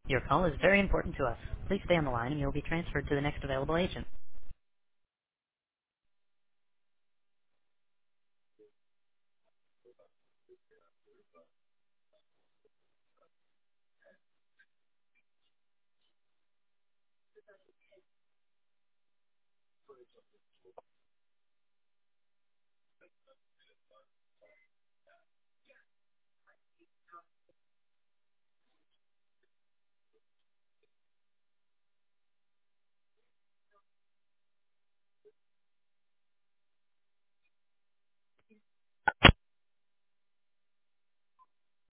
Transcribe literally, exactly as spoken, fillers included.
Your call is very important to us. Please stay on the line and you'll be transferred to the next available agent.